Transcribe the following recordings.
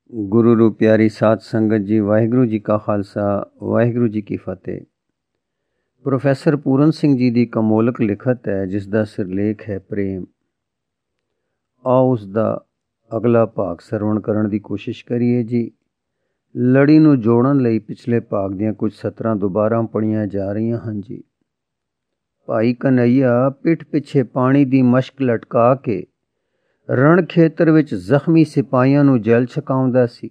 ਗੁਰੂ ਰੂ ਪਿਆਰੀ ਸਾਧ ਸੰਗਤ ਜੀ, ਵਾਹਿਗੁਰੂ ਜੀ ਕਾ ਖਾਲਸਾ, ਵਾਹਿਗੁਰੂ ਜੀ ਕੀ ਫਤਿਹ। ਪ੍ਰੋਫੈਸਰ ਪੂਰਨ ਸਿੰਘ ਜੀ ਦੀ ਕਮੋਲਕ ਲਿਖਤ ਹੈ, ਜਿਸ ਦਾ ਸਿਰਲੇਖ ਹੈ ਪ੍ਰੇਮ। ਆਓ ਉਸ ਦਾ ਅਗਲਾ ਭਾਗ ਸਰਵਣ ਕਰਨ ਦੀ ਕੋਸ਼ਿਸ਼ ਕਰੀਏ ਜੀ। ਲੜੀ ਨੂੰ ਜੋੜਨ ਲਈ ਪਿਛਲੇ ਭਾਗ ਦੀਆਂ ਕੁਝ ਸਤਰਾਂ ਦੁਬਾਰਾ ਪੜ੍ਹੀਆਂ ਜਾ ਰਹੀਆਂ ਹਨ ਜੀ। ਭਾਈ ਕਨ੍ਹਈਆ ਪਿੱਠ ਪਿੱਛੇ ਪਾਣੀ ਦੀ ਮਸ਼ਕ ਲਟਕਾ ਕੇ ਰਣ ਖੇਤਰ ਵਿੱਚ ਜ਼ਖਮੀ ਸਿਪਾਹੀਆਂ ਨੂੰ ਜਲ ਛਕਾਉਂਦਾ ਸੀ।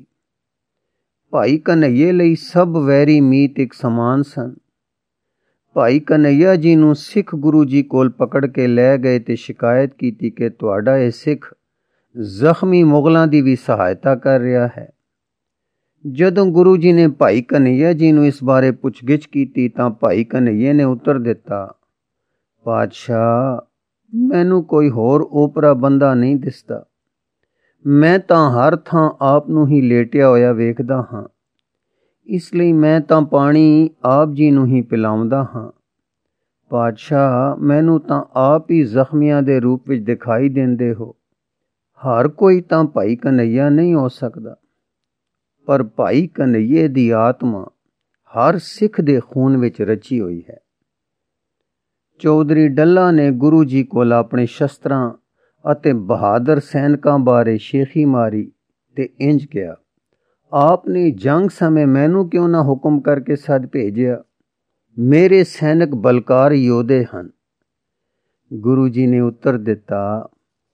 ਭਾਈ ਕਨ੍ਹਈਏ ਲਈ ਸਭ ਵੈਰੀ ਮੀਤ ਇੱਕ ਸਮਾਨ ਸਨ। ਭਾਈ ਕਨ੍ਹਈਆ ਜੀ ਨੂੰ ਸਿੱਖ ਗੁਰੂ ਜੀ ਕੋਲ ਪਕੜ ਕੇ ਲੈ ਗਏ ਤੇ ਸ਼ਿਕਾਇਤ ਕੀਤੀ ਕਿ ਤੁਹਾਡਾ ਇਹ ਸਿੱਖ ਜ਼ਖਮੀ ਮੁਗਲਾਂ ਦੀ ਵੀ ਸਹਾਇਤਾ ਕਰ ਰਿਹਾ ਹੈ। ਜਦੋਂ ਗੁਰੂ ਜੀ ਨੇ ਭਾਈ ਕਨ੍ਹਈਆ ਜੀ ਨੂੰ ਇਸ ਬਾਰੇ ਪੁੱਛਗਿੱਛ ਕੀਤੀ ਤਾਂ ਭਾਈ ਕਨ੍ਹਈਏ ਨੇ ਉੱਤਰ ਦਿੱਤਾ, ਪਾਤਸ਼ਾਹ, ਮੈਨੂੰ ਕੋਈ ਹੋਰ ਓਪਰਾ ਬੰਦਾ ਨਹੀਂ ਦਿਸਦਾ। ਮੈਂ ਤਾਂ ਹਰ ਥਾਂ ਆਪ ਨੂੰ ਹੀ ਲੇਟਿਆ ਹੋਇਆ ਵੇਖਦਾ ਹਾਂ, ਇਸ ਲਈ ਮੈਂ ਤਾਂ ਪਾਣੀ ਆਪ ਜੀ ਨੂੰ ਹੀ ਪਿਲਾਉਂਦਾ ਹਾਂ। ਪਾਤਸ਼ਾਹ, ਮੈਨੂੰ ਤਾਂ ਆਪ ਹੀ ਜ਼ਖਮੀਆਂ ਦੇ ਰੂਪ ਵਿੱਚ ਦਿਖਾਈ ਦਿੰਦੇ ਹੋ। ਹਰ ਕੋਈ ਤਾਂ ਭਾਈ ਕਨ੍ਹਈਆ ਨਹੀਂ ਹੋ ਸਕਦਾ, ਪਰ ਭਾਈ ਕਨ੍ਹਈਏ ਦੀ ਆਤਮਾ ਹਰ ਸਿੱਖ ਦੇ ਖੂਨ ਵਿੱਚ ਰਚੀ ਹੋਈ ਹੈ। ਚੌਧਰੀ ਡੱਲਾ ਨੇ ਗੁਰੂ ਜੀ ਕੋਲ ਆਪਣੇ ਸ਼ਸਤਰਾਂ ਅਤੇ ਬਹਾਦਰ ਸੈਨਿਕਾਂ ਬਾਰੇ ਸ਼ੇਖੀ ਮਾਰੀ ਤੇ ਇੰਜ ਕਿਹਾ, ਆਪ ਨੇ ਜੰਗ ਸਮੇਂ ਮੈਨੂੰ ਕਿਉਂ ਨਾ ਹੁਕਮ ਕਰਕੇ ਸੱਦ ਭੇਜਿਆ? ਮੇਰੇ ਸੈਨਿਕ ਬਲਕਾਰ ਯੋਧੇ ਹਨ। ਗੁਰੂ ਜੀ ਨੇ ਉੱਤਰ ਦਿੱਤਾ,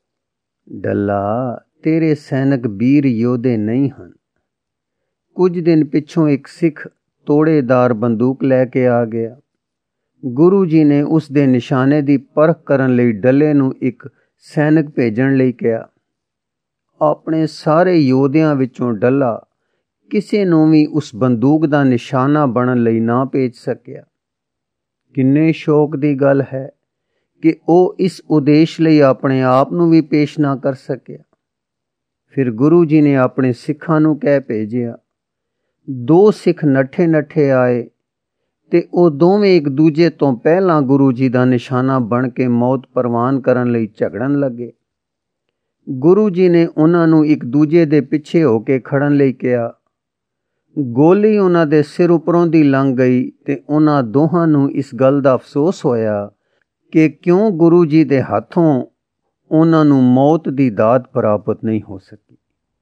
ਡੱਲਾ, ਤੇਰੇ ਸੈਨਿਕ ਵੀਰ ਯੋਧੇ ਨਹੀਂ ਹਨ। ਕੁਝ ਦਿਨ ਪਿੱਛੋਂ ਇੱਕ ਸਿੱਖ ਤੋੜੇਦਾਰ ਬੰਦੂਕ ਲੈ ਕੇ ਆ ਗਿਆ। ਗੁਰੂ ਜੀ ਨੇ ਉਸ ਦੇ ਨਿਸ਼ਾਨੇ ਦੀ ਪਰਖ ਕਰਨ ਲਈ ਡੱਲੇ ਨੂੰ ਇੱਕ ਸੈਨਿਕ ਭੇਜਣ ਲਈ ਕਿਹਾ। ਆਪਣੇ ਸਾਰੇ ਯੋਧਿਆਂ ਵਿੱਚੋਂ ਡੱਲਾ ਕਿਸੇ ਨੂੰ ਵੀ ਉਸ ਬੰਦੂਕ ਦਾ ਨਿਸ਼ਾਨਾ ਬਣਨ ਲਈ ਨਾ ਭੇਜ ਸਕਿਆ। ਕਿੰਨੇ ਸ਼ੌਕ ਦੀ ਗੱਲ ਹੈ ਕਿ ਉਹ ਇਸ ਉਦੇਸ਼ ਲਈ ਆਪਣੇ ਆਪ ਨੂੰ ਵੀ ਪੇਸ਼ ਨਾ ਕਰ ਸਕਿਆ। ਫਿਰ ਗੁਰੂ ਜੀ ਨੇ ਆਪਣੇ ਸਿੱਖਾਂ ਨੂੰ ਕਹਿ ਭੇਜਿਆ। ਦੋ ਸਿੱਖ ਨੱਠੇ ਆਏ ਤੇ ਉਹ ਦੋਵੇਂ ਇੱਕ ਦੂਜੇ ਤੋਂ ਪਹਿਲਾਂ ਗੁਰੂ ਜੀ ਦਾ ਨਿਸ਼ਾਨਾ ਬਣ ਕੇ ਮੌਤ ਪ੍ਰਵਾਨ ਕਰਨ ਲਈ ਝਗੜਨ ਲੱਗੇ। ਗੁਰੂ ਜੀ ਨੇ ਉਹਨਾਂ ਨੂੰ ਇੱਕ ਦੂਜੇ ਦੇ ਪਿੱਛੇ ਹੋ ਕੇ ਖੜਨ ਲਈ ਕਿਹਾ। ਗੋਲੀ ਉਹਨਾਂ ਦੇ ਸਿਰ ਉੱਪਰੋਂ ਦੀ ਲੰਘ ਗਈ ਤੇ ਉਹਨਾਂ ਦੋਹਾਂ ਨੂੰ ਇਸ ਗੱਲ ਦਾ ਅਫਸੋਸ ਹੋਇਆ ਕਿ ਕਿਉਂ ਗੁਰੂ ਜੀ ਦੇ ਹੱਥੋਂ ਉਹਨਾਂ ਨੂੰ ਮੌਤ ਦੀ ਦਾਤ ਪ੍ਰਾਪਤ ਨਹੀਂ ਹੋ ਸਕੀ।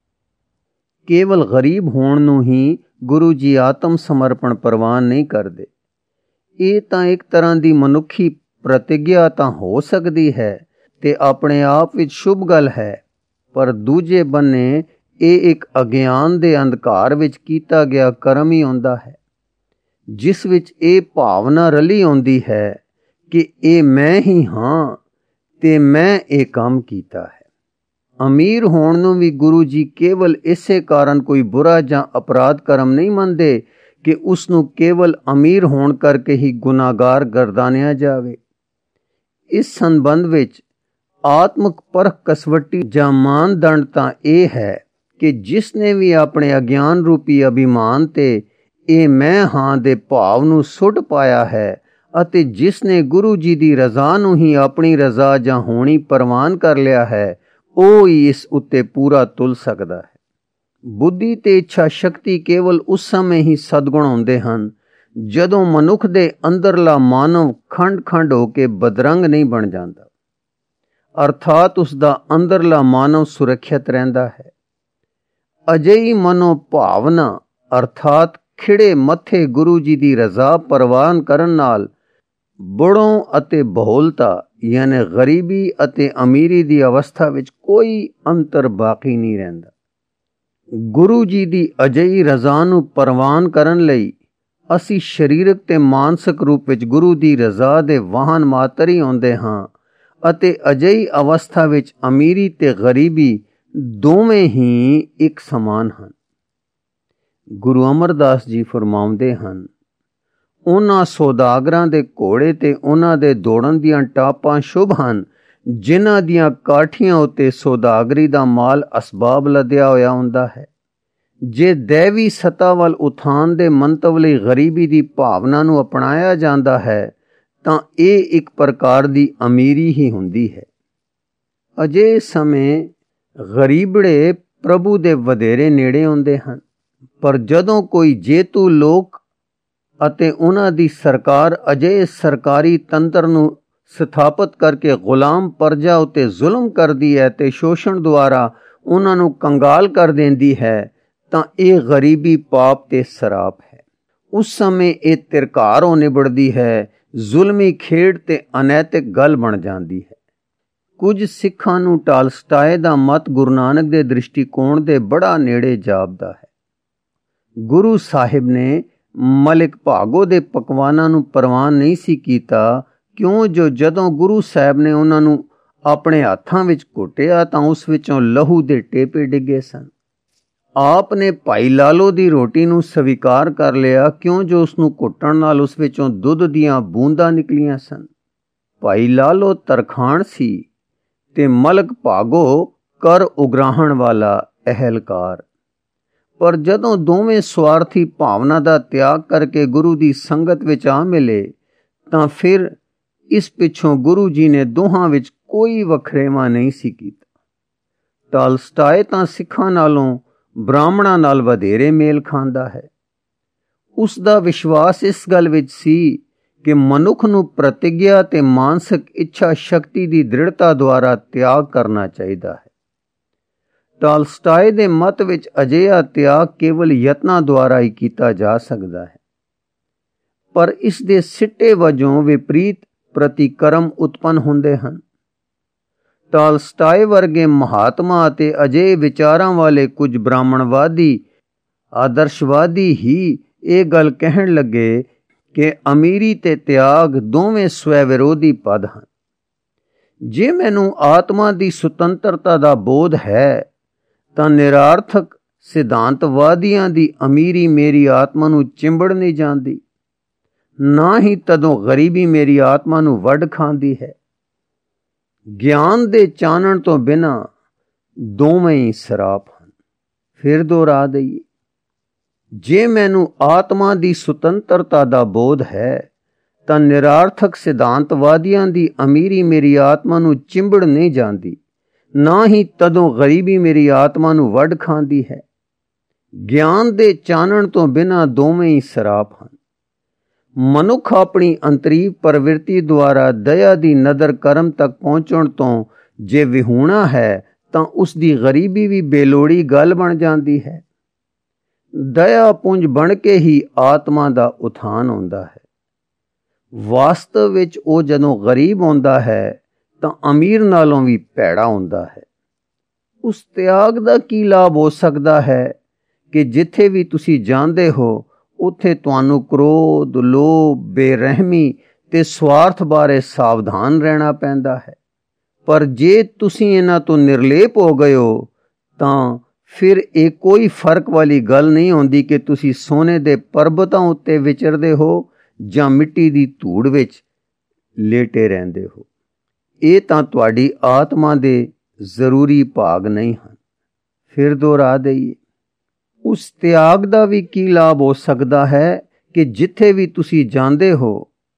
ਕੇਵਲ ਗਰੀਬ ਹੋਣ ਨੂੰ ਹੀ ਗੁਰੂ ਜੀ ਆਤਮ ਸਮਰਪਣ ਪ੍ਰਵਾਨ ਨਹੀਂ ਕਰਦੇ। ਇਹ ਤਾਂ ਇੱਕ ਤਰ੍ਹਾਂ ਦੀ ਮਨੁੱਖੀ ਪ੍ਰਤਿਗਿਆ ਤਾਂ ਹੋ ਸਕਦੀ ਹੈ ਤੇ ਆਪਣੇ ਆਪ ਵਿੱਚ ਸ਼ੁਭ ਗੱਲ ਹੈ, ਪਰ ਦੂਜੇ ਬੰਨੇ ਇਹ ਇੱਕ ਅਗਿਆਨ ਦੇ ਅੰਧਕਾਰ ਵਿੱਚ ਕੀਤਾ ਗਿਆ ਕਰਮ ਹੀ ਹੁੰਦਾ ਹੈ, ਜਿਸ ਵਿੱਚ ਇਹ ਭਾਵਨਾ ਰਲੀ ਆਉਂਦੀ ਹੈ ਕਿ ਇਹ ਮੈਂ ਹੀ ਹਾਂ ਤੇ ਮੈਂ ਇਹ ਕੰਮ ਕੀਤਾ ਹੈ। ਅਮੀਰ ਹੋਣ ਨੂੰ ਵੀ ਗੁਰੂ ਜੀ ਕੇਵਲ ਇਸੇ ਕਾਰਨ ਕੋਈ ਬੁਰਾ ਜਾਂ ਅਪਰਾਧ ਕਰਮ ਨਹੀਂ ਮੰਨਦੇ ਕਿ ਉਸ ਨੂੰ ਕੇਵਲ ਅਮੀਰ ਹੋਣ ਕਰਕੇ ਹੀ ਗੁਨਾਹਗਾਰ ਗਰਦਾਨਿਆ ਜਾਵੇ। ਇਸ ਸੰਬੰਧ ਵਿੱਚ ਆਤਮਕ ਪਰਖ ਕਸਵੱਟੀ ਜਾਂ ਮਾਨਦੰਡ ਤਾਂ ਇਹ ਹੈ ਕਿ ਜਿਸ ਨੇ ਵੀ ਆਪਣੇ ਅਗਿਆਨ ਰੂਪੀ ਅਭਿਮਾਨ ਤੇ ਇਹ ਮੈਂ ਹਾਂ ਦੇ ਭਾਵ ਨੂੰ ਸੁੱਟ ਪਾਇਆ ਹੈ ਅਤੇ ਜਿਸ ਨੇ ਗੁਰੂ ਜੀ ਦੀ ਰਜ਼ਾ ਨੂੰ ਹੀ ਆਪਣੀ ਰਜ਼ਾ ਜਾਂ ਹੋਣੀ ਪ੍ਰਵਾਨ ਕਰ ਲਿਆ ਹੈ, ਉਹ ਹੀ ਇਸ ਉੱਤੇ ਪੂਰਾ ਤੁਲ ਸਕਦਾ ਹੈ। ਬੁੱਧੀ ਤੇ ਇੱਛਾ ਸ਼ਕਤੀ ਕੇਵਲ ਉਸ ਸਮੇਂ ਹੀ ਸਦਗੁਣ ਹੁੰਦੇ ਹਨ ਜਦੋਂ ਮਨੁੱਖ ਦੇ ਅੰਦਰਲਾ ਮਾਨਵ ਖੰਡ ਹੋ ਕੇ ਬਦਰੰਗ ਨਹੀਂ ਬਣ ਜਾਂਦਾ, ਅਰਥਾਤ ਉਸ ਦਾ ਅੰਦਰਲਾ ਮਾਨਵ ਸੁਰੱਖਿਅਤ ਰਹਿੰਦਾ ਹੈ। ਅਜਿਹੀ ਮਨੋ ਭਾਵਨਾ ਅਰਥਾਤ ਖਿੜੇ ਮੱਥੇ ਗੁਰੂ ਜੀ ਦੀ ਰਜ਼ਾ ਪ੍ਰਵਾਨ ਕਰਨ ਨਾਲ ਬੁੜੋਂ ਅਤੇ ਬਹੁਲਤਾ ਯਾਨੀ ਗਰੀਬੀ ਅਤੇ ਅਮੀਰੀ ਦੀ ਅਵਸਥਾ ਵਿੱਚ ਕੋਈ ਅੰਤਰ ਬਾਕੀ ਨਹੀਂ ਰਹਿੰਦਾ। ਗੁਰੂ ਜੀ ਦੀ ਅਜਿਹੀ ਰਜ਼ਾ ਨੂੰ ਪ੍ਰਵਾਨ ਕਰਨ ਲਈ ਅਸੀਂ ਸਰੀਰਕ ਤੇ ਮਾਨਸਿਕ ਰੂਪ ਵਿੱਚ ਗੁਰੂ ਦੀ ਰਜ਼ਾ ਦੇ ਵਾਹਨ ਮਾਤਰ ਹੀ ਹੁੰਦੇ ਹਾਂ ਅਤੇ ਅਜਿਹੀ ਅਵਸਥਾ ਵਿੱਚ ਅਮੀਰੀ ਤੇ ਗਰੀਬੀ ਦੋਵੇਂ ਹੀ ਇੱਕ ਸਮਾਨ ਹਨ। ਗੁਰੂ ਅਮਰਦਾਸ ਜੀ ਫਰਮਾਉਂਦੇ ਹਨ, ਉਹਨਾਂ ਸੌਦਾਗਰਾਂ ਦੇ ਘੋੜੇ ਤੇ ਉਹਨਾਂ ਦੇ ਦੌੜਨ ਦੀਆਂ ਟਾਪਾਂ ਸ਼ੁਭ ਹਨ ਜਿਨ੍ਹਾਂ ਦੀਆਂ ਕਾਠੀਆਂ ਉੱਤੇ ਸੌਦਾਗਰੀ ਦਾ ਮਾਲ ਅਸਬਾਬ ਲੱਦਿਆ ਹੋਇਆ ਹੁੰਦਾ ਹੈ। ਜੇ ਦੈਵੀ ਸਤਾ ਵੱਲ ਉਥਾਨ ਦੇ ਮੰਤਵ ਲਈ ਗਰੀਬੀ ਦੀ ਭਾਵਨਾ ਨੂੰ ਅਪਣਾਇਆ ਜਾਂਦਾ ਹੈ ਤਾਂ ਇਹ ਇੱਕ ਪ੍ਰਕਾਰ ਦੀ ਅਮੀਰੀ ਹੀ ਹੁੰਦੀ ਹੈ। ਅਜਿਹੇ ਸਮੇਂ ਗਰੀਬੜੇ ਪ੍ਰਭੂ ਦੇ ਵਧੇਰੇ ਨੇੜੇ ਆਉਂਦੇ ਹਨ। ਪਰ ਜਦੋਂ ਕੋਈ ਜੇਤੂ ਲੋਕ ਅਤੇ ਉਹਨਾਂ ਦੀ ਸਰਕਾਰ ਅਜਿਹੇ ਸਰਕਾਰੀ ਤੰਤਰ ਨੂੰ ਸਥਾਪਿਤ ਕਰਕੇ ਗੁਲਾਮ ਪਰਜਾ ਉੱਤੇ ਜ਼ੁਲਮ ਕਰਦੀ ਹੈ ਤੇ ਸ਼ੋਸ਼ਣ ਦੁਆਰਾ ਉਹਨਾਂ ਨੂੰ ਕੰਗਾਲ ਕਰ ਦਿੰਦੀ ਹੈ, ਤਾਂ ਇਹ ਗਰੀਬੀ ਪਾਪ ਤੇ ਸਰਾਪ ਹੈ। ਉਸ ਸਮੇਂ ਇਹ ਤਿਰਕਾਰ ਹੋ ਨਿਬੜਦੀ ਹੈ, ਜ਼ੁਲਮੀ ਖੇਡ ਤੇ ਅਨੈਤਿਕ ਗੱਲ ਬਣ ਜਾਂਦੀ ਹੈ। ਕੁਝ ਸਿੱਖਾਂ ਨੂੰ ਟਾਲਸਟਾਏ ਦਾ ਮਤ ਗੁਰੂ ਨਾਨਕ ਦੇ ਦ੍ਰਿਸ਼ਟੀਕੋਣ ਦੇ ਬੜਾ ਨੇੜੇ ਜਾਪਦਾ ਹੈ। ਗੁਰੂ ਸਾਹਿਬ ਨੇ ਮਲਿਕ ਭਾਗੋ ਦੇ ਪਕਵਾਨਾਂ ਨੂੰ ਪ੍ਰਵਾਨ ਨਹੀਂ ਸੀ ਕੀਤਾ, ਕਿਉਂ ਜੋ ਜਦੋਂ ਗੁਰੂ ਸਾਹਿਬ ਨੇ ਉਹਨਾਂ ਨੂੰ ਆਪਣੇ ਹੱਥਾਂ ਵਿੱਚ ਘੁੱਟਿਆ ਤਾਂ ਉਸ ਵਿੱਚੋਂ ਲਹੂ ਦੇ ਟੇਪੇ ਡਿੱਗੇ ਸਨ। ਆਪ ਨੇ ਭਾਈ ਲਾਲੋ ਦੀ ਰੋਟੀ ਨੂੰ ਸਵੀਕਾਰ ਕਰ ਲਿਆ, ਕਿਉਂ ਜੋ ਉਸ ਨੂੰ ਘੁੱਟਣ ਨਾਲ ਉਸ ਵਿੱਚੋਂ ਦੁੱਧ ਦੀਆਂ ਬੂੰਦਾਂ ਨਿਕਲੀਆਂ ਸਨ। ਭਾਈ ਲਾਲੋ ਤਰਖਾਣ ਸੀ ਤੇ ਮਲਕ ਭਾਗੋ ਕਰ ਉਗਰਾਹਣ ਵਾਲਾ ਅਹਿਲਕਾਰ। ਪਰ ਜਦੋਂ ਦੋਵੇਂ ਸਵਾਰਥੀ ਭਾਵਨਾ ਦਾ ਤਿਆਗ ਕਰਕੇ ਗੁਰੂ ਦੀ ਸੰਗਤ ਵਿੱਚ ਆ ਮਿਲੇ, ਤਾਂ ਫਿਰ ਇਸ ਪਿੱਛੋਂ ਗੁਰੂ ਜੀ ਨੇ ਦੋਹਾਂ ਵਿੱਚ ਕੋਈ ਵਖਰੇਵਾਂ ਨਹੀਂ ਸੀ ਕੀਤਾ। ਟਾਲਸਟਾਏ ਤਾਂ ਸਿੱਖਾਂ ਨਾਲੋਂ ਬ੍ਰਾਹਮਣਾਂ ਨਾਲ ਵਧੇਰੇ ਮੇਲ ਖਾਂਦਾ ਹੈ। ਉਸ ਦਾ ਵਿਸ਼ਵਾਸ ਇਸ ਗੱਲ ਵਿੱਚ ਸੀ ਕਿ ਮਨੁੱਖ ਨੂੰ ਪ੍ਰਤਿਗਿਆ ਤੇ ਮਾਨਸਿਕ ਇੱਛਾ ਸ਼ਕਤੀ ਦੀ ਦ੍ਰਿੜਤਾ ਦੁਆਰਾ ਤਿਆਗ ਕਰਨਾ ਚਾਹੀਦਾ ਹੈ। ਟਾਲਸਟਾਏ ਦੇ ਮਤ ਵਿੱਚ ਅਜਿਹਾ ਤਿਆਗ ਕੇਵਲ ਯਤਨਾਂ ਦੁਆਰਾ ਹੀ ਕੀਤਾ ਜਾ ਸਕਦਾ ਹੈ, ਪਰ ਇਸ ਦੇ ਸਿੱਟੇ ਵਜੋਂ ਵਿਪਰੀਤ ਪ੍ਰਤੀਕਰਮ ਉਤਪੰਨ ਹੁੰਦੇ ਹਨ। ਟਾਲਸਟਾਏ ਵਰਗੇ ਮਹਾਤਮਾ ਅਤੇ ਅਜਿਹੇ ਵਿਚਾਰਾਂ ਵਾਲੇ ਕੁਝ ਬ੍ਰਾਹਮਣਵਾਦੀ ਆਦਰਸ਼ਵਾਦੀ ਹੀ ਇਹ ਗੱਲ ਕਹਿਣ ਲੱਗੇ ਕਿ ਅਮੀਰੀ ਤੇ ਤਿਆਗ ਦੋਵੇਂ ਸਵੈ ਵਿਰੋਧੀ ਪਦ ਹਨ। ਜੇ ਮੈਨੂੰ ਆਤਮਾ ਦੀ ਸੁਤੰਤਰਤਾ ਦਾ ਬੋਧ ਹੈ, ਤਾਂ ਨਿਰਾਰਥਕ ਸਿਧਾਂਤਵਾਦੀਆਂ ਦੀ ਅਮੀਰੀ ਮੇਰੀ ਆਤਮਾ ਨੂੰ ਚਿੰਬੜ ਨਹੀਂ ਜਾਂਦੀ, ਨਾ ਹੀ ਤਦੋਂ ਗਰੀਬੀ ਮੇਰੀ ਆਤਮਾ ਨੂੰ ਵੱਢ ਖਾਂਦੀ ਹੈ। ਗਿਆਨ ਦੇ ਚਾਨਣ ਤੋਂ ਬਿਨਾਂ ਦੋਵੇਂ ਹੀ ਸਰਾਪ ਹਨ। ਫਿਰ ਦੁਹਰਾ ਦਈਏ, ਜੇ ਮੈਨੂੰ ਆਤਮਾ ਦੀ ਸੁਤੰਤਰਤਾ ਦਾ ਬੋਧ ਹੈ, ਤਾਂ ਨਿਰਾਰਥਕ ਸਿਧਾਂਤਵਾਦੀਆਂ ਦੀ ਅਮੀਰੀ ਮੇਰੀ ਆਤਮਾ ਨੂੰ ਚਿੰਬੜ ਨਹੀਂ ਜਾਂਦੀ, ਨਾ ਹੀ ਤਦੋਂ ਗਰੀਬੀ ਮੇਰੀ ਆਤਮਾ ਨੂੰ ਵੱਢ ਖਾਂਦੀ ਹੈ। ਗਿਆਨ ਦੇ ਚਾਨਣ ਤੋਂ ਬਿਨਾਂ ਦੋਵੇਂ ਹੀ ਸਰਾਪ ਹਨ। ਮਨੁੱਖ ਆਪਣੀ ਅੰਤਰੀਵ ਪ੍ਰਵਿਰਤੀ ਦੁਆਰਾ ਦਇਆ ਦੀ ਨਦਰ ਕਰਮ ਤੱਕ ਪਹੁੰਚਣ ਤੋਂ ਜੇ ਵਿਹੂਣਾ ਹੈ, ਤਾਂ ਉਸ ਦੀ ਗਰੀਬੀ ਵੀ ਬੇਲੋੜੀ ਗੱਲ ਬਣ ਜਾਂਦੀ ਹੈ। ਦਇਆ ਪੁੰਜ ਬਣ ਕੇ ਹੀ ਆਤਮਾ ਦਾ ਉਥਾਨ ਹੁੰਦਾ ਹੈ। ਵਾਸਤਵ ਵਿੱਚ ਉਹ ਜਦੋਂ ਗਰੀਬ ਹੁੰਦਾ ਹੈ, ਤਾਂ ਅਮੀਰ ਨਾਲੋਂ ਵੀ ਭੈੜਾ ਹੁੰਦਾ ਹੈ। ਉਸ ਤਿਆਗ ਦਾ ਕੀ ਲਾਭ ਹੋ ਸਕਦਾ ਹੈ ਕਿ ਜਿੱਥੇ ਵੀ ਤੁਸੀਂ ਜਾਂਦੇ ਹੋ, ਉੱਥੇ ਤੁਹਾਨੂੰ ਕ੍ਰੋਧ, ਲੋਭ, ਬੇਰਹਿਮੀ ਤੇ ਸਵਾਰਥ ਬਾਰੇ ਸਾਵਧਾਨ ਰਹਿਣਾ ਪੈਂਦਾ ਹੈ। ਪਰ ਜੇ ਤੁਸੀਂ ਇਹਨਾਂ ਤੋਂ ਨਿਰਲੇਪ ਹੋ ਗਏ ਹੋ, ਤਾਂ ਫਿਰ ਇਹ ਕੋਈ ਫਰਕ ਵਾਲੀ ਗੱਲ ਨਹੀਂ ਹੁੰਦੀ ਕਿ ਤੁਸੀਂ ਸੋਨੇ ਦੇ ਪਰਬਤਾਂ ਉੱਤੇ ਵਿਚਰਦੇ ਹੋ ਜਾਂ ਮਿੱਟੀ ਦੀ ਧੂੜ ਵਿੱਚ ਲੇਟੇ ਰਹਿੰਦੇ ਹੋ। ਇਹ ਤਾਂ ਤੁਹਾਡੀ ਆਤਮਾ ਦੇ ਜ਼ਰੂਰੀ ਭਾਗ ਨਹੀਂ ਹਨ। ਫਿਰ ਦੁਹਰਾ ਦਈਏ, ਉਸ ਤਿਆਗ ਦਾ ਵੀ ਕੀ ਲਾਭ ਹੋ ਸਕਦਾ ਹੈ ਕਿ ਜਿੱਥੇ ਵੀ ਤੁਸੀਂ ਜਾਂਦੇ ਹੋ,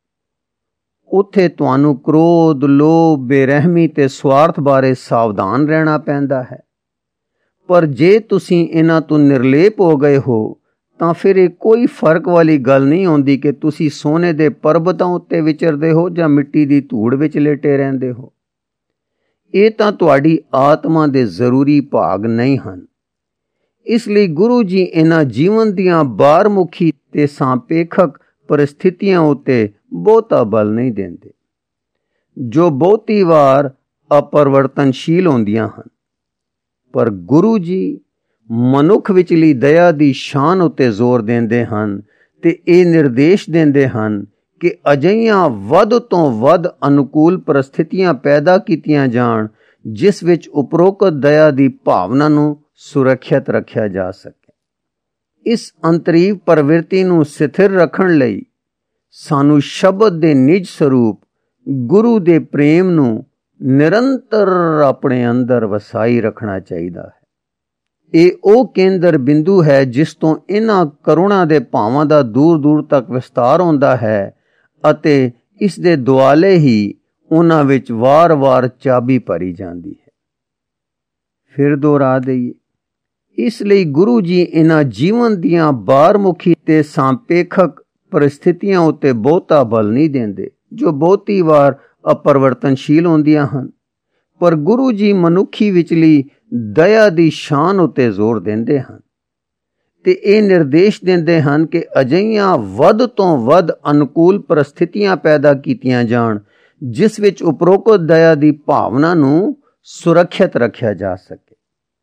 ਉੱਥੇ ਤੁਹਾਨੂੰ ਕ੍ਰੋਧ, ਲੋਭ, ਬੇਰਹਿਮੀ ਤੇ ਸਵਾਰਥ ਬਾਰੇ ਸਾਵਧਾਨ ਰਹਿਣਾ ਪੈਂਦਾ ਹੈ। ਪਰ ਜੇ ਤੁਸੀਂ ਇਹਨਾਂ ਤੋਂ ਨਿਰਲੇਪ ਹੋ ਗਏ ਹੋ, ਤਾਂ ਫਿਰ ਇਹ ਕੋਈ ਫਰਕ ਵਾਲੀ ਗੱਲ ਨਹੀਂ ਹੁੰਦੀ ਕਿ ਤੁਸੀਂ ਸੋਨੇ ਦੇ ਪਰਬਤਾਂ ਉੱਤੇ ਵਿਚਰਦੇ ਹੋ ਜਾਂ ਮਿੱਟੀ ਦੀ ਧੂੜ ਵਿੱਚ ਲੇਟੇ ਰਹਿੰਦੇ ਹੋ। ਇਹ ਤਾਂ ਤੁਹਾਡੀ ਆਤਮਾ ਦੇ ਜ਼ਰੂਰੀ ਭਾਗ ਨਹੀਂ ਹਨ। ਇਸ ਲਈ ਗੁਰੂ ਜੀ ਇਹਨਾਂ ਜੀਵਨ ਦੀਆਂ ਬਾਰਮੁਖੀ ਤੇ ਸਾਪੇਖਕ ਪਰਿਸਥਿਤੀਆਂ ਉੱਤੇ ਬਹੁਤਾ ਬਲ ਨਹੀਂ ਦਿੰਦੇ, ਜੋ ਬਹੁਤੀ ਵਾਰ ਅਪਰਿਵਰਤਨਸ਼ੀਲ ਹੁੰਦੀਆਂ ਹਨ। ਪਰ ਗੁਰੂ ਜੀ ਮਨੁੱਖ ਵਿਚਲੀ ਦਇਆ ਦੀ ਸ਼ਾਨ ਉੱਤੇ ਜ਼ੋਰ ਦਿੰਦੇ ਹਨ ਤੇ ਇਹ ਨਿਰਦੇਸ਼ ਦਿੰਦੇ ਹਨ ਕਿ ਅਜਿਹੀਆਂ ਵੱਧ ਤੋਂ ਵੱਧ ਅਨੁਕੂਲ ਪਰਿਸਥਿਤੀਆਂ ਪੈਦਾ ਕੀਤੀਆਂ ਜਾਣ, ਜਿਸ ਵਿੱਚ ਉਪਰੋਕਤ ਦਇਆ ਦੀ ਭਾਵਨਾ ਨੂੰ ਸੁਰੱਖਿਅਤ ਰੱਖਿਆ ਜਾ ਸਕੇ। ਇਸ ਅੰਤਰੀਵ ਪ੍ਰਵਿਰਤੀ ਨੂੰ ਸਥਿਰ ਰੱਖਣ ਲਈ ਸਾਨੂੰ ਸ਼ਬਦ ਦੇ ਨਿਜ ਸਰੂਪ ਗੁਰੂ ਦੇ ਪ੍ਰੇਮ ਨੂੰ ਨਿਰੰਤਰ ਆਪਣੇ ਅੰਦਰ ਵਸਾਈ ਰੱਖਣਾ ਚਾਹੀਦਾ ਹੈ। ਇਹ ਉਹ ਕੇਂਦਰ ਬਿੰਦੂ ਹੈ ਜਿਸ ਤੋਂ ਇਹਨਾਂ ਕਰੁਣਾ ਦੇ ਭਾਵਾਂ ਦਾ ਦੂਰ ਦੂਰ ਤੱਕ ਵਿਸਤਾਰ ਹੁੰਦਾ ਹੈ ਅਤੇ ਇਸ ਦੇ ਦੁਆਲੇ ਹੀ ਉਹਨਾਂ ਵਿੱਚ ਵਾਰ-ਵਾਰ ਚਾਬੀ ਭਰੀ ਜਾਂਦੀ ਹੈ। ਫਿਰ ਦੁਹਰਾ ਦਈਏ, ਇਸ ਲਈ ਗੁਰੂ ਜੀ ਇਹਨਾਂ ਜੀਵਨ ਦੀਆਂ ਬਾਰਮੁਖੀ ਤੇ ਸਾਪੇਖਕ ਪਰਿਸਥਿਤੀਆਂ ਉੱਤੇ ਬਹੁਤਾ ਬਲ ਨਹੀਂ ਦਿੰਦੇ, ਜੋ ਬਹੁਤੀ ਵਾਰ ਅਪਰਿਵਰਤਨਸ਼ੀਲ ਹੁੰਦੀਆਂ ਹਨ। ਪਰ ਗੁਰੂ ਜੀ ਮਨੁੱਖੀ ਵਿਚਲੀ ਦਇਆ ਦੀ ਸ਼ਾਨ ਉੱਤੇ ਜ਼ੋਰ ਦਿੰਦੇ ਹਨ ਤੇ ਇਹ ਨਿਰਦੇਸ਼ ਦਿੰਦੇ ਹਨ ਕਿ ਅਜਿਹੀਆਂ ਵੱਧ ਤੋਂ ਵੱਧ ਅਨੁਕੂਲ ਪਰਿਸਥਿਤੀਆਂ ਪੈਦਾ ਕੀਤੀਆਂ ਜਾਣ ਜਿਸ ਵਿੱਚ ਉਪਰੋਕਤ ਦਇਆ ਦੀ ਭਾਵਨਾ ਨੂੰ ਸੁਰੱਖਿਅਤ ਰੱਖਿਆ ਜਾ ਸਕੇ।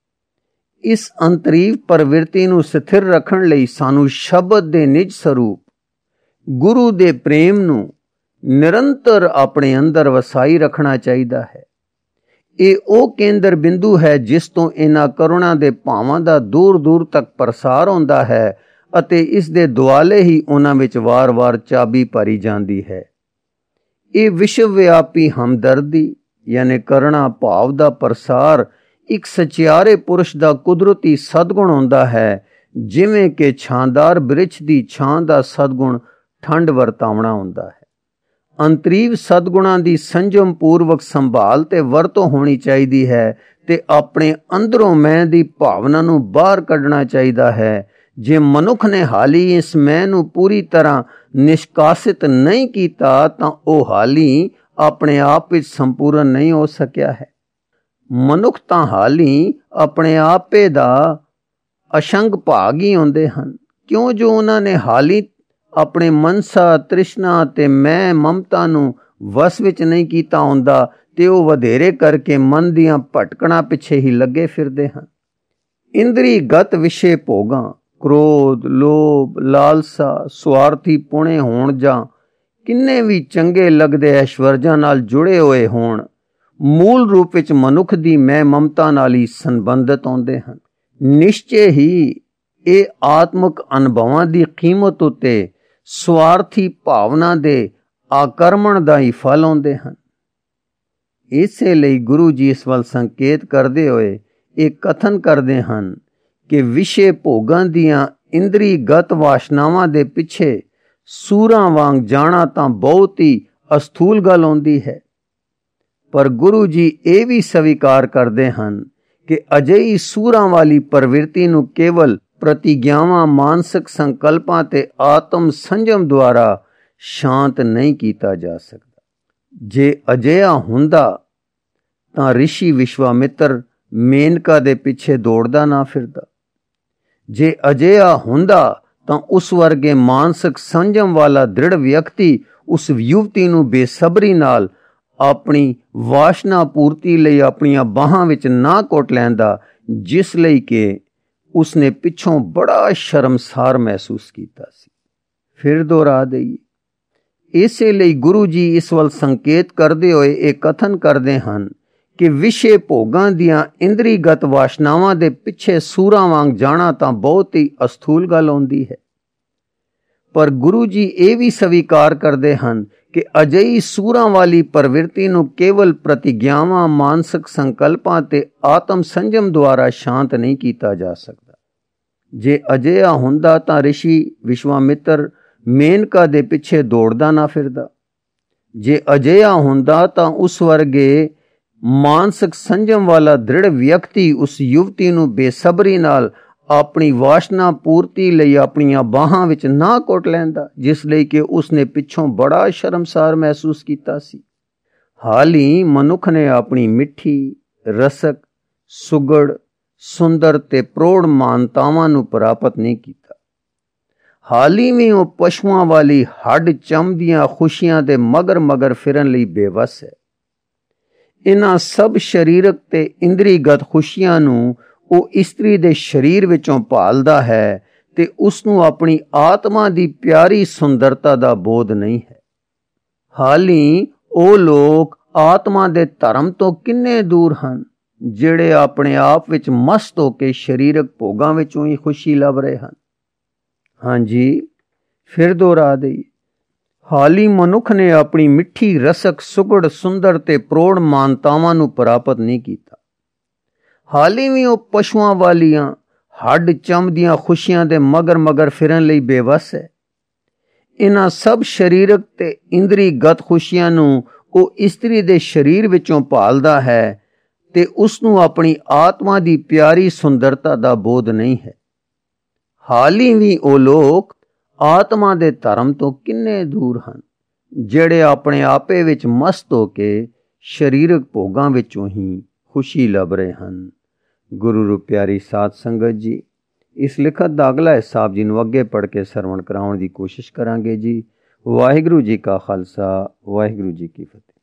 ਇਸ ਅੰਤਰੀਵ ਪ੍ਰਵਿਰਤੀ ਨੂੰ ਸਥਿਰ ਰੱਖਣ ਲਈ ਸਾਨੂੰ ਸ਼ਬਦ ਦੇ ਨਿਜ ਸਰੂਪ ਗੁਰੂ ਦੇ ਪ੍ਰੇਮ ਨੂੰ ਨਿਰੰਤਰ ਆਪਣੇ ਅੰਦਰ ਵਸਾਈ ਰੱਖਣਾ ਚਾਹੀਦਾ ਹੈ। ਇਹ ਉਹ ਕੇਂਦਰ ਬਿੰਦੂ ਹੈ ਜਿਸ ਤੋਂ ਇਹਨਾਂ ਕਰੁਣਾ ਦੇ ਭਾਵਾਂ ਦਾ ਦੂਰ ਦੂਰ ਤੱਕ ਪ੍ਰਸਾਰ ਹੁੰਦਾ ਹੈ ਅਤੇ ਇਸ ਦੇ ਦੁਆਲੇ ਹੀ ਉਹਨਾਂ ਵਿੱਚ ਵਾਰ-ਵਾਰ ਚਾਬੀ ਭਰੀ ਜਾਂਦੀ ਹੈ। ਇਹ ਵਿਸ਼ਵ ਵਿਆਪੀ ਹਮਦਰਦੀ ਯਾਨੀ ਕਰੁਣਾ ਭਾਵ ਦਾ ਪ੍ਰਸਾਰ ਇੱਕ ਸਚਿਆਰੇ ਪੁਰਸ਼ ਦਾ ਕੁਦਰਤੀ ਸਦਗੁਣ ਹੁੰਦਾ ਹੈ, ਜਿਵੇਂ ਕਿ ਛਾਂਦਾਰ ਬਿਰਛ ਦੀ ਛਾਂ ਦਾ ਸਦਗੁਣ ਠੰਡ ਵਰਤਾਉਣਾ ਹੁੰਦਾ ਹੈ। ਅੰਤਰੀਵ ਸਦਗੁਣਾਂ ਦੀ ਸੰਜਮ ਪੂਰਵਕ ਸੰਭਾਲ ਤੇ ਵਰਤੋਂ ਹੋਣੀ ਚਾਹੀਦੀ ਹੈ ਤੇ ਆਪਣੇ ਅੰਦਰੋਂ ਮੈਂ ਦੀ ਭਾਵਨਾ ਨੂੰ ਬਾਹਰ ਕੱਢਣਾ ਚਾਹੀਦਾ ਹੈ। ਜੇ ਮਨੁੱਖ ਨੇ ਹਾਲੀ ਇਸ ਮੈਂ ਨੂੰ ਪੂਰੀ ਤਰ੍ਹਾਂ ਨਿਸ਼ਕਾਸਿਤ ਨਹੀਂ ਕੀਤਾ ਤਾਂ ਉਹ ਹਾਲੀ ਆਪਣੇ ਆਪ ਵਿੱਚ ਸੰਪੂਰਨ ਨਹੀਂ ਹੋ ਸਕਿਆ ਹੈ। ਮਨੁੱਖ ਤਾਂ ਹਾਲੀ ਆਪਣੇ ਆਪੇ ਦਾ ਅਸ਼ੰਗ ਭਾਗ ਹੀ ਹੁੰਦੇ ਹਨ, ਕਿਉਂ ਜੋ ਉਹਨਾਂ ਨੇ ਹਾਲੀ ਆਪਣੇ ਮਨਸਾ ਤ੍ਰਿਸ਼ਨਾ ਤੇ ਮੈਂ ਮਮਤਾ ਨੂੰ ਵਸ ਵਿੱਚ ਨਹੀਂ ਕੀਤਾ ਹੁੰਦਾ ਤੇ ਉਹ ਵਧੇਰੇ ਕਰਕੇ ਮਨ ਦੀਆਂ ਭਟਕਣਾ ਪਿੱਛੇ ਹੀ ਲੱਗੇ ਫਿਰਦੇ ਹਨ। ਇੰਦਰੀਗਤ ਵਿਸ਼ੇ ਭੋਗਾਂ, ਕ੍ਰੋਧ, ਲੋਭ, ਲਾਲਸਾ, ਸੁਆਰਥੀ ਪੁਣੇ ਹੋਣ ਜਾਂ ਕਿੰਨੇ ਵੀ ਚੰਗੇ ਲੱਗਦੇ ਐਸ਼ਵਰਜਾਂ ਨਾਲ ਜੁੜੇ ਹੋਏ ਹੋਣ, ਮੂਲ ਰੂਪ ਵਿੱਚ ਮਨੁੱਖ ਦੀ ਮੈਂ ਮਮਤਾ ਨਾਲ ਹੀ ਸੰਬੰਧਿਤ ਹੁੰਦੇ ਹਨ। ਨਿਸ਼ਚੇ ਹੀ ਇਹ ਆਤਮਿਕ ਅਨੁਭਵਾਂ ਦੀ ਕੀਮਤ ਉੱਤੇ ਸਵਾਰਥੀ ਭਾਵਨਾ ਦੇ ਆਕਰਮਣ ਦਾ ਹੀ ਫਲ ਹੁੰਦੇ ਹਨ। ਇਸੇ ਲਈ ਗੁਰੂ ਜੀ ਇਸ ਵੱਲ ਸੰਕੇਤ ਕਰਦੇ ਹੋਏ ਇਹ ਕਥਨ ਕਰਦੇ ਹਨ ਕਿ ਵਿਸ਼ੇ ਭੋਗਾਂ ਦੀਆਂ ਇੰਦਰੀਗਤ ਵਾਸ਼ਨਾਵਾਂ ਦੇ ਪਿੱਛੇ ਸੂਰਾਂ ਵਾਂਗ ਜਾਣਾ ਤਾਂ ਬਹੁਤ ਹੀ ਅਸਥੂਲ ਗੱਲ ਹੁੰਦੀ ਹੈ, ਪਰ ਗੁਰੂ ਜੀ ਇਹ ਵੀ ਸਵੀਕਾਰ ਕਰਦੇ ਹਨ ਕਿ ਅਜਿਹੀ ਸੂਰਾਂ ਵਾਲੀ ਪ੍ਰਵਿਰਤੀ ਨੂੰ ਕੇਵਲ ਪ੍ਰਤੀਗਿਆਵਾਂ, ਮਾਨਸਿਕ ਸੰਕਲਪਾਂ ਤੇ ਆਤਮ ਸੰਜਮ ਦੁਆਰਾ ਸ਼ਾਂਤ ਨਹੀਂ ਕੀਤਾ ਜਾ ਸਕਦਾ। ਜੇ ਅਜਿਹਾ ਹੁੰਦਾ ਤਾਂ ਰਿਸ਼ੀ ਵਿਸ਼ਵਾਮਿੱਤਰ ਮੇਨਕਾ ਦੇ ਪਿੱਛੇ ਦੌੜਦਾ ਨਾ ਫਿਰਦਾ। ਜੇ ਅਜਿਹਾ ਹੁੰਦਾ ਤਾਂ ਉਸ ਵਰਗੇ ਮਾਨਸਿਕ ਸੰਜਮ ਵਾਲਾ ਦ੍ਰਿੜ ਵਿਅਕਤੀ ਉਸ ਯੁਵਤੀ ਨੂੰ ਬੇਸਬਰੀ ਨਾਲ ਆਪਣੀ ਵਾਸ਼ਨਾ ਪੂਰਤੀ ਲਈ ਆਪਣੀਆਂ ਬਾਹਾਂ ਵਿੱਚ ਨਾ ਘੁੱਟ ਲੈਂਦਾ, ਜਿਸ ਲਈ ਕਿ ਉਸਨੇ ਪਿੱਛੋਂ ਬੜਾ ਸ਼ਰਮਸਾਰ ਮਹਿਸੂਸ ਕੀਤਾ ਸੀ। ਫਿਰ ਦੁਹਰਾ ਦੇਈਏ, ਇਸੇ ਲਈ ਗੁਰੂ ਜੀ ਇਸ ਵੱਲ ਸੰਕੇਤ ਕਰਦੇ ਹੋਏ ਇਹ ਕਥਨ ਕਰਦੇ ਹਨ ਕਿ ਵਿਸ਼ੇ ਭੋਗਾਂ ਦੀਆਂ ਇੰਦਰੀਗਤ ਵਾਸ਼ਨਾਵਾਂ ਦੇ ਪਿੱਛੇ ਸੂਰਾਂ ਵਾਂਗ ਜਾਣਾ ਤਾਂ ਬਹੁਤ ਹੀ ਅਸਥੂਲ ਗੱਲ ਹੁੰਦੀ ਹੈ, ਪਰ ਗੁਰੂ ਜੀ ਇਹ ਵੀ ਸਵੀਕਾਰ ਕਰਦੇ ਹਨ ਕਿ ਅਜਿਹੀ ਸੂਰਾਂ ਵਾਲੀ ਪ੍ਰਵਿਰਤੀ ਨੂੰ ਕੇਵਲ ਪ੍ਰਤੀਗਿਆਵਾਂ, ਮਾਨਸਿਕ ਸੰਕਲਪਾਂ ਤੇ ਆਤਮ ਸੰਜਮ ਦੁਆਰਾ ਸ਼ਾਂਤ ਨਹੀਂ ਕੀਤਾ ਜਾ ਸਕਦਾ। ਜੇ ਅਜਿਹਾ ਹੁੰਦਾ ਤਾਂ ਰਿਸ਼ੀ ਵਿਸ਼ਵਾਮਿੱਤਰ ਮੇਨਕਾ ਦੇ ਪਿੱਛੇ ਦੌੜਦਾ ਨਾ ਫਿਰਦਾ। ਜੇ ਅਜਿਹਾ ਹੁੰਦਾ ਤਾਂ ਉਸ ਵਰਗੇ ਮਾਨਸਿਕ ਸੰਜਮ ਵਾਲਾ ਦ੍ਰਿੜ ਵਿਅਕਤੀ ਉਸ ਯੁਵਤੀ ਨੂੰ ਬੇਸਬਰੀ ਨਾਲ ਆਪਣੀ ਵਾਸ਼ਨਾ ਪੂਰਤੀ ਲਈ ਆਪਣੀਆਂ ਬਾਹਾਂ ਵਿੱਚ ਨਾ ਘੁੱਟ ਲੈਂਦਾ, ਜਿਸ ਲਈ ਕਿ ਉਸਨੇ ਪਿੱਛੋਂ ਬੜਾ ਸ਼ਰਮਸਾਰ ਮਹਿਸੂਸ ਕੀਤਾ ਸੀ। ਹਾਲ ਹੀ ਮਨੁੱਖ ਨੇ ਆਪਣੀ ਮਿੱਠੀ, ਰਸਕ, ਸੁਗੜ, ਸੁੰਦਰ ਤੇ ਪ੍ਰੋੜ ਮਾਨਤਾਵਾਂ ਨੂੰ ਪ੍ਰਾਪਤ ਨਹੀਂ ਕੀਤਾ। ਹਾਲ ਹੀ ਵੀ ਉਹ ਪਸ਼ੂਆਂ ਵਾਲੀ ਹੱਡ ਚੰਮਦੀਆਂ ਖੁਸ਼ੀਆਂ ਦੇ ਮਗਰ ਫਿਰਨ ਲਈ ਬੇਵਸ ਹੈ। ਇਹਨਾਂ ਸਭ ਸਰੀਰਕ ਤੇ ਇੰਦਰੀਗਤ ਖੁਸ਼ੀਆਂ ਨੂੰ ਉਹ ਇਸਤਰੀ ਦੇ ਸਰੀਰ ਵਿੱਚੋਂ ਭਾਲਦਾ ਹੈ ਤੇ ਉਸ ਨੂੰ ਆਪਣੀ ਆਤਮਾ ਦੀ ਪਿਆਰੀ ਸੁੰਦਰਤਾ ਦਾ ਬੋਧ ਨਹੀਂ ਹੈ। ਹਾਲੀ ਉਹ ਲੋਕ ਆਤਮਾ ਦੇ ਧਰਮ ਤੋਂ ਕਿੰਨੇ ਦੂਰ ਹਨ, ਜਿਹੜੇ ਆਪਣੇ ਆਪ ਵਿੱਚ ਮਸਤ ਹੋ ਕੇ ਸਰੀਰਕ ਭੋਗਾਂ ਵਿੱਚੋਂ ਹੀ ਖੁਸ਼ੀ ਲੱਭ ਰਹੇ ਹਨ। ਹਾਂਜੀ, ਫਿਰ ਦੁਹਰਾ ਦੇਈਏ, ਹਾਲੀ ਮਨੁੱਖ ਨੇ ਆਪਣੀ ਮਿੱਠੀ, ਰਸਕ, ਸੁਗੜ, ਸੁੰਦਰ ਤੇ ਪ੍ਰੋੜ ਮਾਨਤਾਵਾਂ ਨੂੰ ਪ੍ਰਾਪਤ ਨਹੀਂ ਕੀਤਾ। ਹਾਲੀ ਵੀ ਉਹ ਪਸ਼ੂਆਂ ਵਾਲੀਆਂ ਹੱਡ ਚੰਮਦੀਆਂ ਖੁਸ਼ੀਆਂ ਦੇ ਮਗਰ ਫਿਰਨ ਲਈ ਬੇਵਸ ਹੈ। ਇਹਨਾਂ ਸਭ ਸਰੀਰਕ ਤੇ ਇੰਦਰੀਗਤ ਖੁਸ਼ੀਆਂ ਨੂੰ ਉਹ ਇਸਤਰੀ ਦੇ ਸਰੀਰ ਵਿੱਚੋਂ ਭਾਲਦਾ ਹੈ ਤੇ ਉਸ ਨੂੰ ਆਪਣੀ ਆਤਮਾ ਦੀ ਪਿਆਰੀ ਸੁੰਦਰਤਾ ਦਾ ਬੋਧ ਨਹੀਂ ਹੈ। ਹਾਲੀ ਵੀ ਉਹ ਲੋਕ ਆਤਮਾ ਦੇ ਧਰਮ ਤੋਂ ਕਿੰਨੇ ਦੂਰ ਹਨ, ਜਿਹੜੇ ਆਪਣੇ ਆਪੇ ਵਿੱਚ ਮਸਤ ਹੋ ਕੇ ਸਰੀਰਕ ਭੋਗਾਂ ਵਿੱਚੋਂ ਹੀ ਖੁਸ਼ੀ ਲੱਭ ਰਹੇ ਹਨ। ਗੁਰੂ ਰੂ ਪਿਆਰੀ ਸਾਧ ਸੰਗਤ ਜੀ, ਇਸ ਲਿਖਤ ਦਾ ਅਗਲਾ ਹਿੱਸਾ ਆਪ ਜੀ ਨੂੰ ਅੱਗੇ ਪੜ੍ਹ ਕੇ ਸਰਵਣ ਕਰਾਉਣ ਦੀ ਕੋਸ਼ਿਸ਼ ਕਰਾਂਗੇ ਜੀ। ਵਾਹਿਗੁਰੂ ਜੀ ਕਾ ਖਾਲਸਾ, ਵਾਹਿਗੁਰੂ ਜੀ ਕੀ ਫਤਿਹ।